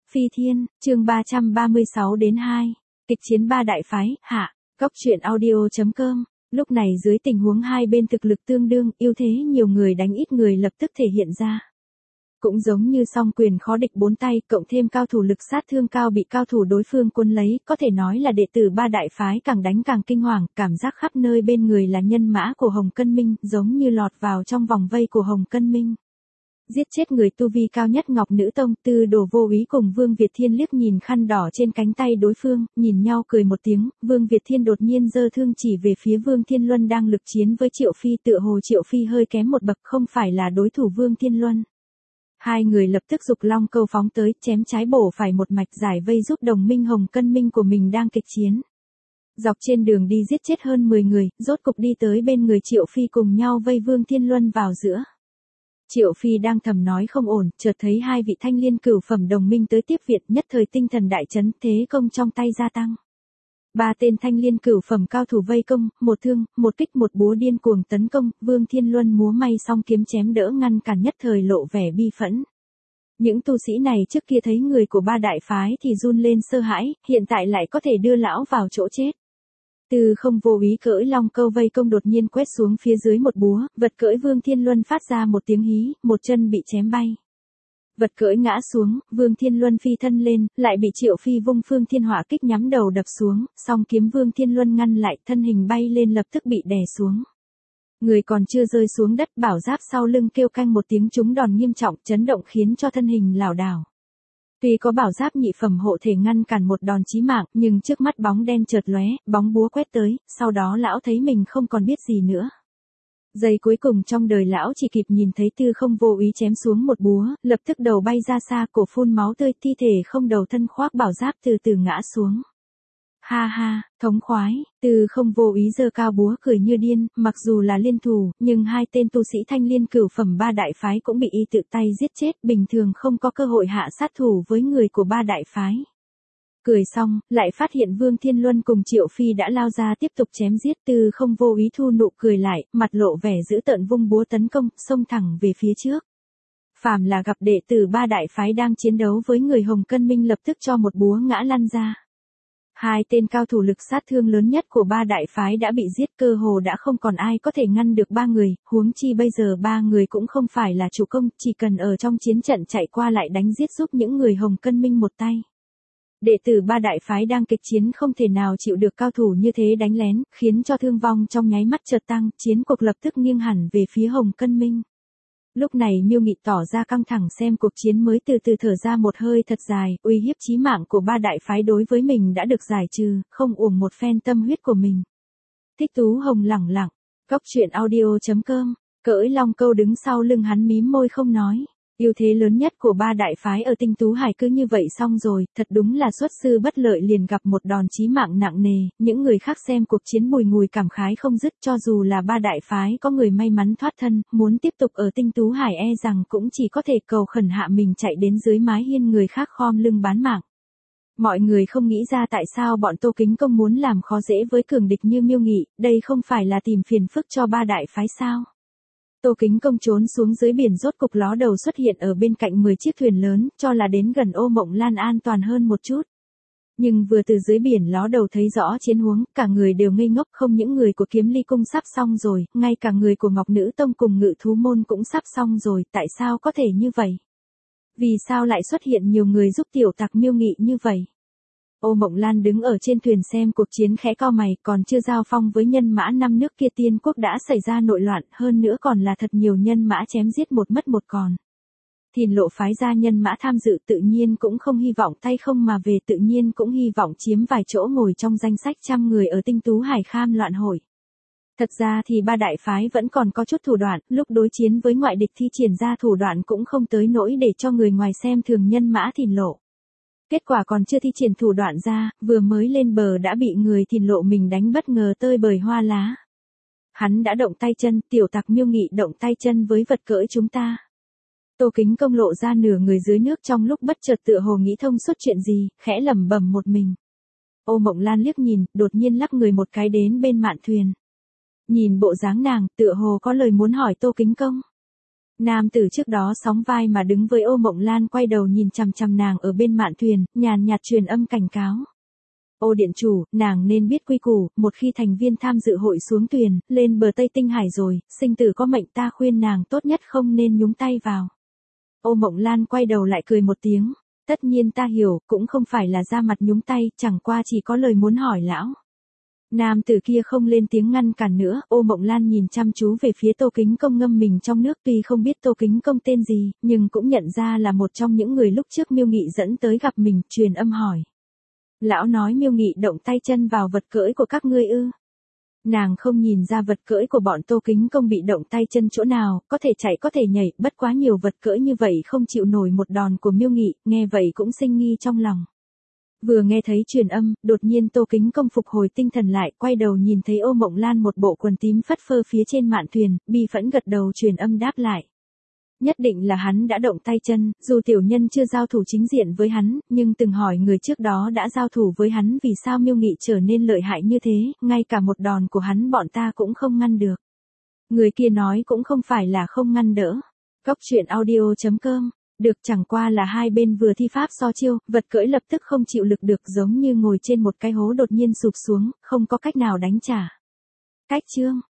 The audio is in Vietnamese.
Phi Thiên, chương 336 đến 2. Kịch chiến ba đại phái, hạ. Góc truyện audio.com. Lúc này dưới tình huống hai bên thực lực tương đương, ưu thế nhiều người đánh ít người lập tức thể hiện ra. Cũng giống như song quyền khó địch bốn tay, cộng thêm cao thủ lực sát thương cao bị cao thủ đối phương cuốn lấy, có thể nói là đệ tử ba đại phái càng đánh càng kinh hoàng, cảm giác khắp nơi bên người là nhân mã của Hồng Cân Minh, giống như lọt vào trong vòng vây của Hồng Cân Minh. Giết chết người tu vi cao nhất Ngọc Nữ Tông, Tư Đồ Vô Úy cùng Vương Việt Thiên liếc nhìn khăn đỏ trên cánh tay đối phương, nhìn nhau cười một tiếng, Vương Việt Thiên đột nhiên giơ thương chỉ về phía Vương Thiên Luân đang lực chiến với Triệu Phi, tựa hồ Triệu Phi hơi kém một bậc, không phải là đối thủ Vương Thiên Luân. Hai người lập tức dục long câu phóng tới, chém trái bổ phải một mạch giải vây giúp đồng minh Hồng Cân Minh của mình đang kịch chiến. Dọc trên đường đi giết chết hơn 10 người, rốt cục đi tới bên người Triệu Phi cùng nhau vây Vương Thiên Luân vào giữa. Triệu Phi đang thầm nói không ổn, chợt thấy hai vị thanh liên cửu phẩm đồng minh tới tiếp viện, nhất thời tinh thần đại chấn, thế công trong tay gia tăng. Ba tên thanh liên cửu phẩm cao thủ vây công, một thương, một kích một búa điên cuồng tấn công, Vương Thiên Luân múa may song kiếm chém đỡ ngăn cản, nhất thời lộ vẻ bi phẫn. Những tu sĩ này trước kia thấy người của ba đại phái thì run lên sợ hãi, hiện tại lại có thể đưa lão vào chỗ chết. Từ không vô ý cưỡi long câu vây công đột nhiên quét xuống phía dưới một búa, vật cưỡi Vương Thiên Luân phát ra một tiếng hí, một chân bị chém bay. Vật cưỡi ngã xuống, Vương Thiên Luân phi thân lên, lại bị Triệu Phi vung phương thiên hỏa kích nhắm đầu đập xuống, song kiếm Vương Thiên Luân ngăn lại, thân hình bay lên lập tức bị đè xuống. Người còn chưa rơi xuống đất, bảo giáp sau lưng kêu canh một tiếng trúng đòn nghiêm trọng, chấn động khiến cho thân hình lảo đảo. Tuy có bảo giáp nhị phẩm hộ thể ngăn cản một đòn chí mạng, nhưng trước mắt bóng đen chợt lóe, bóng búa quét tới, sau đó lão thấy mình không còn biết gì nữa. Giây cuối cùng trong đời lão chỉ kịp nhìn thấy Tư không vô ý chém xuống một búa, lập tức đầu bay ra xa, cổ phun máu tươi, thi thể không đầu thân khoác bảo giáp từ từ ngã xuống. Ha ha, thống khoái, Tư không vô ý giơ cao búa cười như điên, mặc dù là liên thủ, nhưng hai tên tu sĩ thanh liên cửu phẩm ba đại phái cũng bị y tự tay giết chết, bình thường không có cơ hội hạ sát thủ với người của ba đại phái. Cười xong, lại phát hiện Vương Thiên Luân cùng Triệu Phi đã lao ra tiếp tục chém giết, Tư không vô ý thu nụ cười lại, mặt lộ vẻ dữ tợn vung búa tấn công, xông thẳng về phía trước. Phàm là gặp đệ tử ba đại phái đang chiến đấu với người Hồng Cân Minh lập tức cho một búa ngã lăn ra. Hai tên cao thủ lực sát thương lớn nhất của ba đại phái đã bị giết, cơ hồ đã không còn ai có thể ngăn được ba người, huống chi bây giờ ba người cũng không phải là chủ công, chỉ cần ở trong chiến trận chạy qua lại đánh giết giúp những người Hồng Cân Minh một tay. Đệ tử ba đại phái đang kịch chiến không thể nào chịu được cao thủ như thế đánh lén, khiến cho thương vong trong nháy mắt chợt tăng, chiến cuộc lập tức nghiêng hẳn về phía Hồng Cân Minh. Lúc này Miêu Nghị tỏ ra căng thẳng xem cuộc chiến mới từ từ thở ra một hơi thật dài, uy hiếp chí mạng của ba đại phái đối với mình đã được giải trừ, không uổng một phen tâm huyết của mình. Thích Tú Hồng lẳng lặng, góc truyện audio.com, cưỡi long câu đứng sau lưng hắn mím môi không nói. Ưu thế lớn nhất của ba đại phái ở Tinh Tú Hải cứ như vậy xong rồi, thật đúng là xuất sư bất lợi liền gặp một đòn chí mạng nặng nề, những người khác xem cuộc chiến bùi ngùi cảm khái không dứt, cho dù là ba đại phái có người may mắn thoát thân, muốn tiếp tục ở Tinh Tú Hải e rằng cũng chỉ có thể cầu khẩn hạ mình chạy đến dưới mái hiên người khác khom lưng bán mạng. Mọi người không nghĩ ra tại sao bọn Tô Kính Công muốn làm khó dễ với cường địch như Miêu Nghị, đây không phải là tìm phiền phức cho ba đại phái sao? Tô Kính Công trốn xuống dưới biển, rốt cục ló đầu xuất hiện ở bên cạnh 10 chiếc thuyền lớn, cho là đến gần Ô Mộng Lan an toàn hơn một chút. Nhưng vừa từ dưới biển ló đầu thấy rõ chiến huống, cả người đều ngây ngốc, không những người của Kiếm Ly Cung sắp xong rồi, ngay cả người của Ngọc Nữ Tông cùng Ngự Thú Môn cũng sắp xong rồi, tại sao có thể như vậy? Vì sao lại xuất hiện nhiều người giúp tiểu tặc Miêu Nghị như vậy? Ô Mộng Lan đứng ở trên thuyền xem cuộc chiến khẽ cau mày, còn chưa giao phong với nhân mã năm nước kia Tiên Quốc đã xảy ra nội loạn, hơn nữa còn là thật nhiều nhân mã chém giết một mất một còn. Thìn Lộ phái ra nhân mã tham dự tự nhiên cũng không hy vọng tay không mà về, tự nhiên cũng hy vọng chiếm vài chỗ ngồi trong danh sách 100 người ở Tinh Tú Hải Kham loạn hội. Thật ra thì ba đại phái vẫn còn có chút thủ đoạn, lúc đối chiến với ngoại địch thi triển ra thủ đoạn cũng không tới nỗi để cho người ngoài xem thường nhân mã Thìn Lộ. Kết quả còn chưa thi triển thủ đoạn ra, vừa mới lên bờ đã bị người Thìn Lộ mình đánh bất ngờ tơi bời hoa lá. Hắn đã động tay chân, tiểu tặc Miêu Nghị động tay chân với vật cưỡi chúng ta. Tô Kính Công lộ ra nửa người dưới nước trong lúc bất chợt tựa hồ nghĩ thông suốt chuyện gì, khẽ lẩm bẩm một mình. Ô Mộng Lan liếc nhìn, đột nhiên lắc người một cái đến bên mạn thuyền. Nhìn bộ dáng nàng, tựa hồ có lời muốn hỏi Tô Kính Công. Nam tử trước đó sóng vai mà đứng với Ô Mộng Lan quay đầu nhìn chằm chằm nàng ở bên mạn thuyền, nhàn nhạt truyền âm cảnh cáo. Ô điện chủ, nàng nên biết quy củ, một khi thành viên tham dự hội xuống thuyền, lên bờ Tây Tinh Hải rồi, sinh tử có mệnh, ta khuyên nàng tốt nhất không nên nhúng tay vào. Ô Mộng Lan quay đầu lại cười một tiếng. Tất nhiên ta hiểu, cũng không phải là ra mặt nhúng tay, chẳng qua chỉ có lời muốn hỏi lão. Nam tử kia không lên tiếng ngăn cản nữa, Ô Mộng Lan nhìn chăm chú về phía Tô Kính Công ngâm mình trong nước, tuy không biết Tô Kính Công tên gì, nhưng cũng nhận ra là một trong những người lúc trước Miêu Nghị dẫn tới gặp mình, truyền âm hỏi. Lão nói Miêu Nghị động tay chân vào vật cưỡi của các ngươi ư? Nàng không nhìn ra vật cưỡi của bọn Tô Kính Công bị động tay chân chỗ nào, có thể chạy có thể nhảy, bất quá nhiều vật cưỡi như vậy không chịu nổi một đòn của Miêu Nghị, nghe vậy cũng sinh nghi trong lòng. Vừa nghe thấy truyền âm, đột nhiên Tô Kính Công phục hồi tinh thần lại, quay đầu nhìn thấy Ô Mộng Lan một bộ quần tím phất phơ phía trên mạn thuyền, bi phẫn gật đầu truyền âm đáp lại. Nhất định là hắn đã động tay chân, dù tiểu nhân chưa giao thủ chính diện với hắn, nhưng từng hỏi người trước đó đã giao thủ với hắn vì sao Miêu Nghị trở nên lợi hại như thế, ngay cả một đòn của hắn bọn ta cũng không ngăn được. Người kia nói cũng không phải là không ngăn đỡ. Cóc truyện audio.com. Được, chẳng qua là hai bên vừa thi pháp so chiêu, vật cưỡi lập tức không chịu lực được, giống như ngồi trên một cái hố đột nhiên sụp xuống, không có cách nào đánh trả. Cách chương